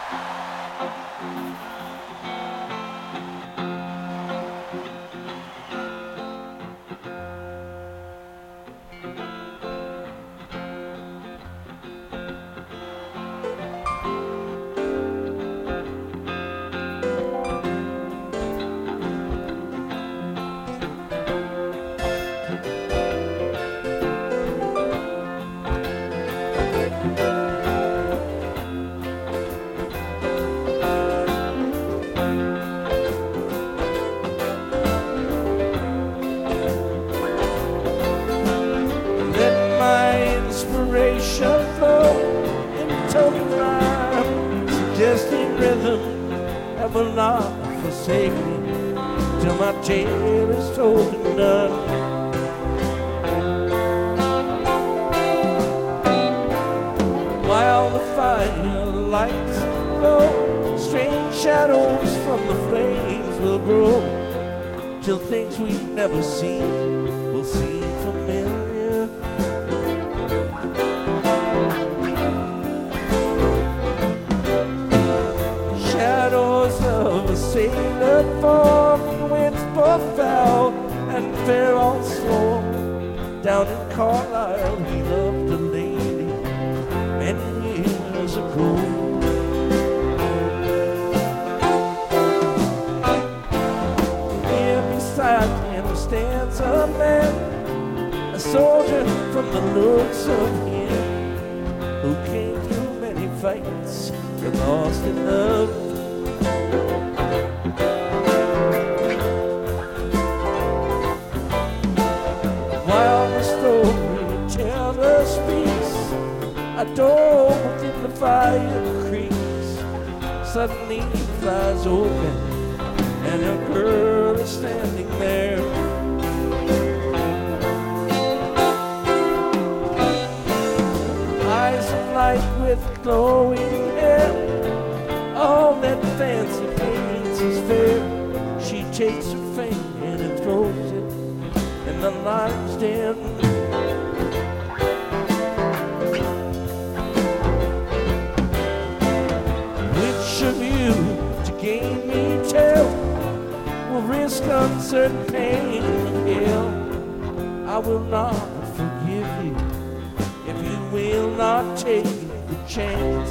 Will not forsake me till my tale is told and done. While the fire lights glow, strange shadows from the flames will grow, till things we've never seen will seem familiar. Shadows of a sailor form, winds both foul and fair also. Down in Carlisle he loved a lady many years ago. Here beside him stands a man, a soldier from the looks of him, who came through many fights, got lost in love. While the storyteller speaks, a door within the fire creaks. Suddenly it flies open, and a girl is standing there. Eyes of light with glowing hair, all that fancy paints is fair. She takes her fan and throws it in the lion's den. Which of you, to gain me tell, will risk uncertain pain and hell? I will not forgive you if you will not take the chance.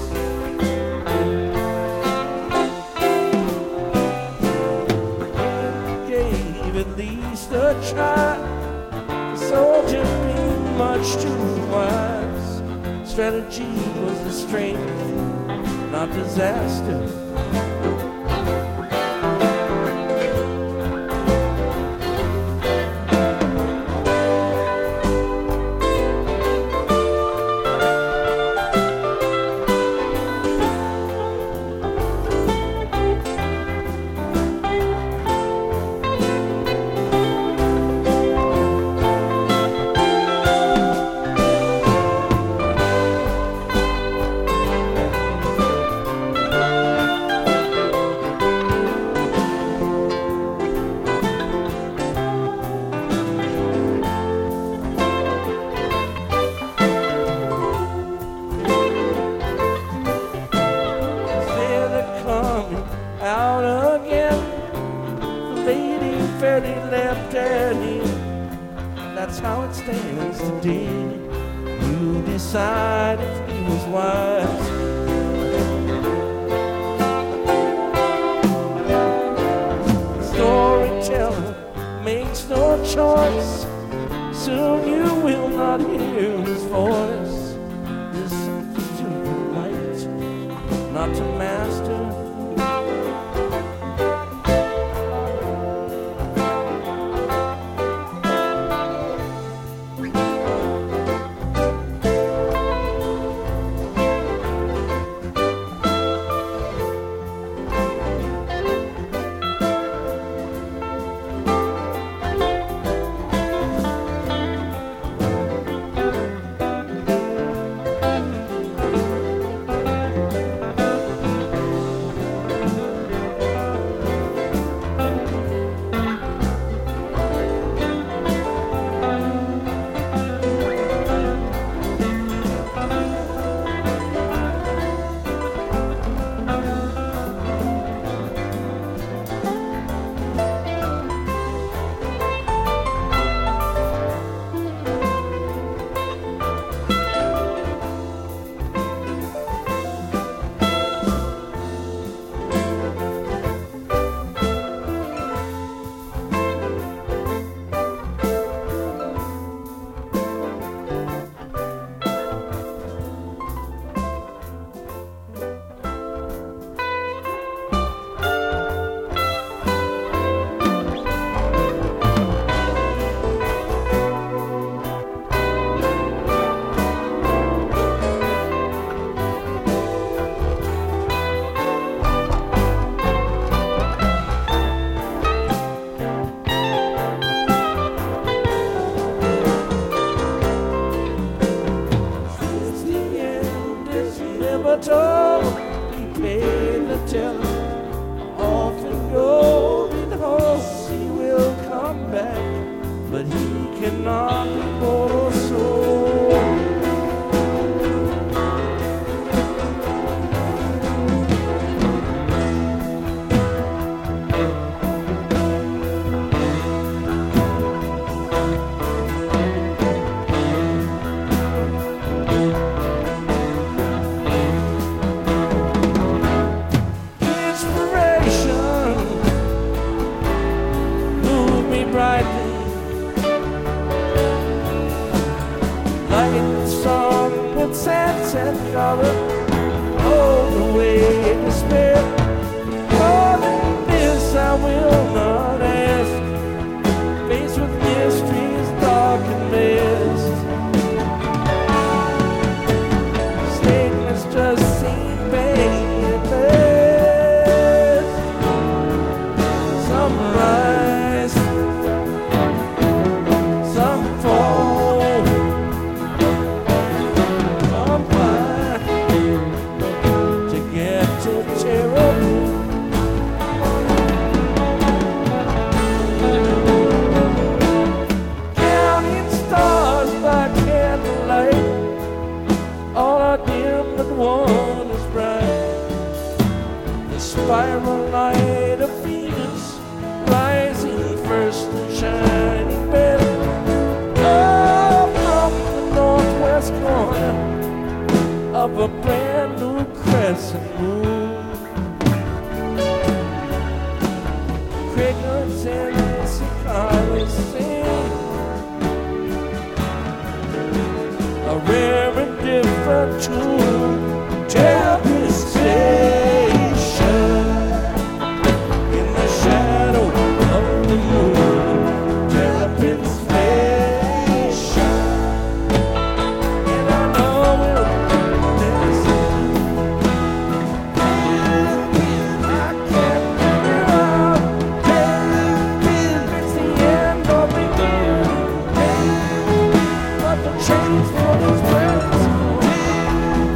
At least a try, the soldier being much too wise. Strategy was the strength, not disaster. Out again, the lady fairly left at him. That's how it stands today. You decide if he was wise. Storyteller makes no choice. Soon you will not hear his voice. There's something to the light, not to master. tell him often going home he will come back, but he cannot be mortal soul. Sunset color all the way to spare. More than this I will not ask. Faced with mysteries dark and mist, statements just seem painless. Some rise, some fall. One is bright, the spiral light of Venus, rising first and shining better. Oh, from the northwest corner of a brand new crescent moon, crickets and cicadas sing a rare and different tune. Terrapin Station, in the shadow of the moon. Terrapin Station, and I know we'll never see. I can't figure out. Terrapin, it's the end or beginning. But the change for these friends.